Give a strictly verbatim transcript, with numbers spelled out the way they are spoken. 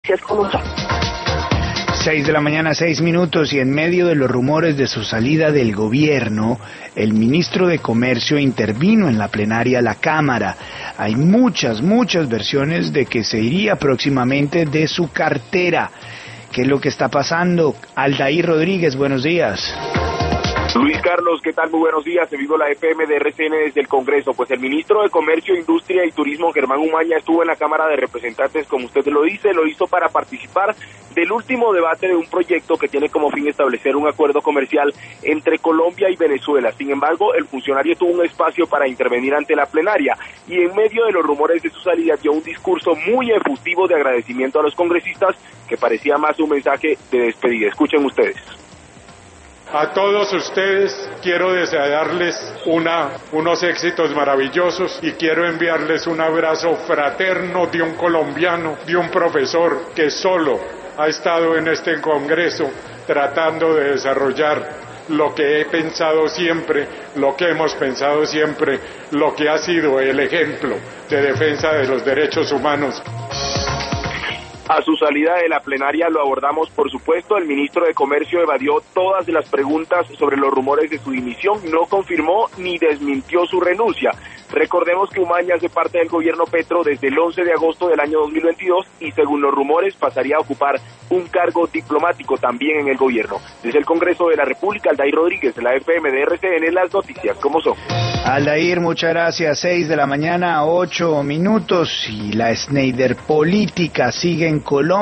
noticias con nosotros. Seis de la mañana, seis minutos, y en medio de los rumores de su salida del gobierno, el ministro de Comercio intervino en la plenaria de la Cámara. Hay muchas, muchas versiones de que se iría próximamente de su cartera. ¿Qué es lo que está pasando? Aldair Rodríguez, buenos días. Luis Carlos, ¿qué tal? Muy buenos días. En vivo la F M de R C N desde el Congreso. Pues el ministro de Comercio, Industria y Turismo, Germán Umaña, estuvo en la Cámara de Representantes, como usted lo dice, lo hizo para participar del último debate de un proyecto que tiene como fin establecer un acuerdo comercial entre Colombia y Venezuela. Sin embargo, el funcionario tuvo un espacio para intervenir ante la plenaria y en medio de los rumores de su salida dio un discurso muy efusivo de agradecimiento a los congresistas que parecía más un mensaje de despedida. Escuchen ustedes. A todos ustedes quiero desearles una, unos éxitos maravillosos y quiero enviarles un abrazo fraterno de un colombiano, de un profesor que solo ha estado en este Congreso tratando de desarrollar lo que he pensado siempre, lo que hemos pensado siempre, lo que ha sido el ejemplo de defensa de los derechos humanos. A su salida de la plenaria lo abordamos, por supuesto. El ministro de Comercio evadió todas las preguntas sobre los rumores de su dimisión, no confirmó ni desmintió su renuncia. Recordemos que Umaña hace parte del gobierno Petro desde el once de agosto del año dos mil veintidós y según los rumores pasaría a ocupar un cargo diplomático también en el gobierno. Desde el Congreso de la República, Aldair Rodríguez, la F M de R C N, las noticias como son. Aldair, muchas gracias. Seis de la mañana, ocho minutos, y la Schneider política sigue en Colombia.